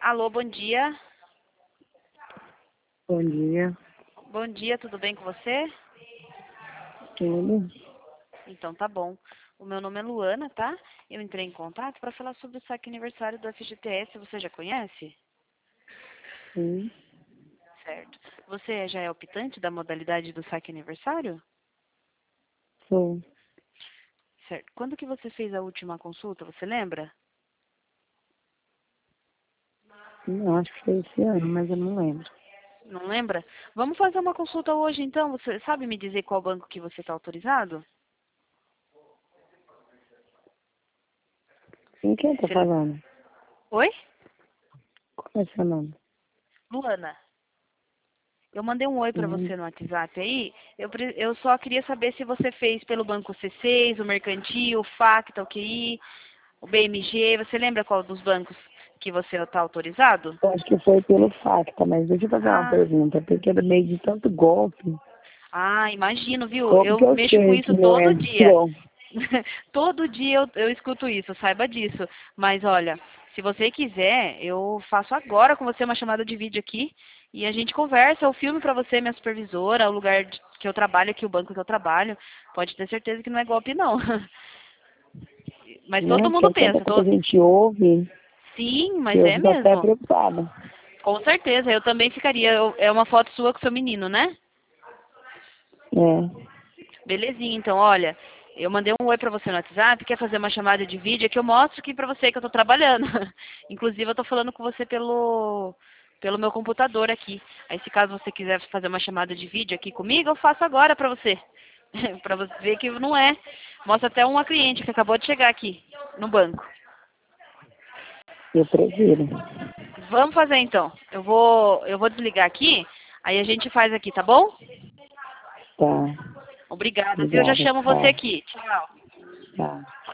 Alô, bom dia. Bom dia, Bom dia, tudo bem com você? tudo? Então tá bom. O meu nome é Luana, tá? Eu entrei em contato para falar sobre o saque aniversário do FGTS. Você já conhece? Sim, Certo. Você já é optante da modalidade do saque aniversário? sou. Certo. Quando que você fez a última consulta, você lembra? Não, acho que foi esse ano, mas eu não lembro. Não lembra? Vamos fazer uma consulta hoje então. Você sabe me dizer qual banco que você está autorizado? Com quem eu tô Você- falando? Oi? Qual é seu nome? Luana. Eu mandei um oi para Hum, você no WhatsApp aí. Eu só queria saber se você fez pelo Banco C6, o Mercantil, o Facta, o QI, o BMG. Você lembra qual dos bancos que você está autorizado? eu acho que foi pelo Facta, mas deixa eu fazer uma Ah, pergunta, porque no meio de tanto golpe, imagino, viu? como Eu que eu mexo com sei isso que não é todo dia. bom? Todo dia eu escuto isso, saiba disso. Mas olha, se você quiser, eu faço agora com você uma chamada de vídeo aqui e a gente conversa. Eu filme para você, minha supervisora, o lugar que eu trabalho aqui, o banco que eu trabalho. Pode ter certeza que não é golpe, não. Mas Né? todo Porque mundo é tanta pensa. coisa que a gente ouve Sim, que mas eu é fico até mesmo. preocupada. Com certeza, eu também ficaria. É uma foto sua com seu menino, né? É, Belezinha, então, olha, eu mandei um oi pra você no WhatsApp, quer fazer uma chamada de vídeo que eu mostro aqui pra você que eu tô trabalhando. Inclusive, eu tô falando com você pelo meu computador aqui. Aí, se caso você quiser fazer uma chamada de vídeo aqui comigo, eu faço agora pra você. Pra você ver que não é. Mostra até uma cliente que acabou de chegar aqui no banco. eu prefiro. Vamos fazer então. Eu vou desligar aqui, aí a gente faz aqui, tá bom? Tá, Obrigada, viu? Eu já obrigada, chamo você tchau. aqui. Tchau. Tchau.